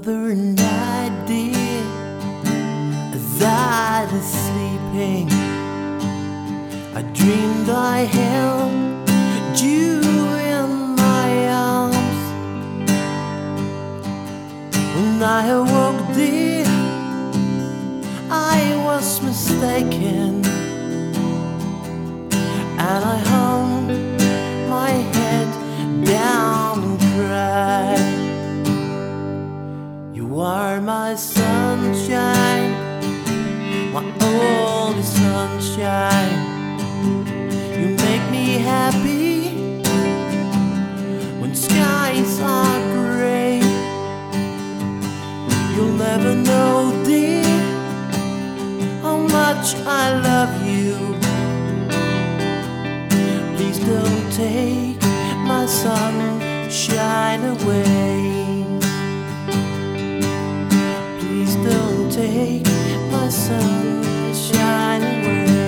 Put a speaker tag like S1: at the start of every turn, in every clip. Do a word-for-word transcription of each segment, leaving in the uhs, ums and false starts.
S1: other night, dear, as I was sleeping, I dreamed I held you in my arms. When I awoke, dear, I was mistaken, and I hung my head down and cried. You are my sunshine, my only sunshine. You make me happy when skies are gray. You'll never know, dear, how much I love you. Please don't take my sunshine away. Please don't take my sunshine away.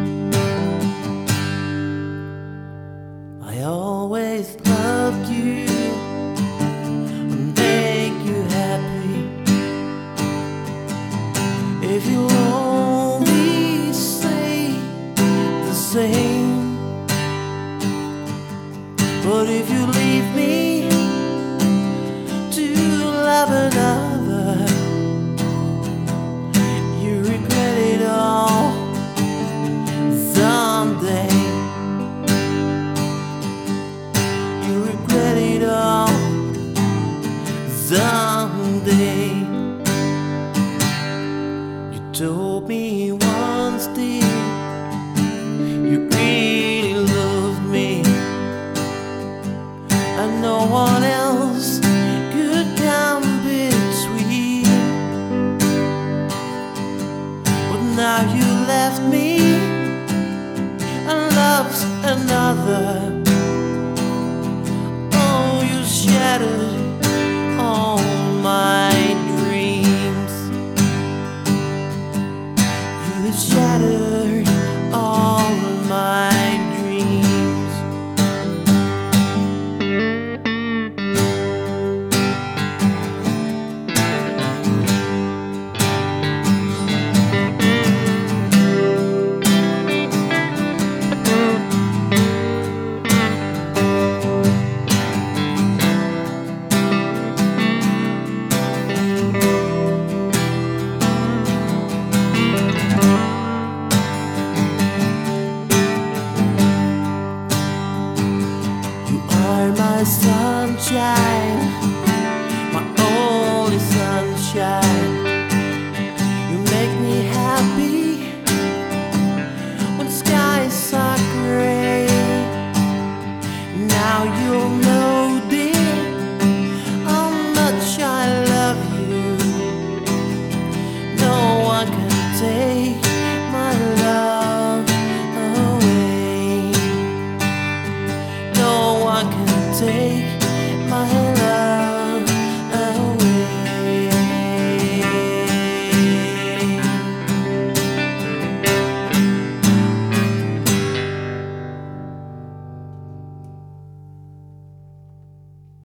S1: I always loved you and make you happy. If you only say the same. But if you leave me to love another, you regret it all someday. You regret it all someday. You told me once, dear, you really loved me, and no one else could come between. But now you left me and love's another. Oh, you shattered all my dreams. You have shattered all my dreams. My sunshine, my only sunshine. You make me happy when skies are gray. Now you'll know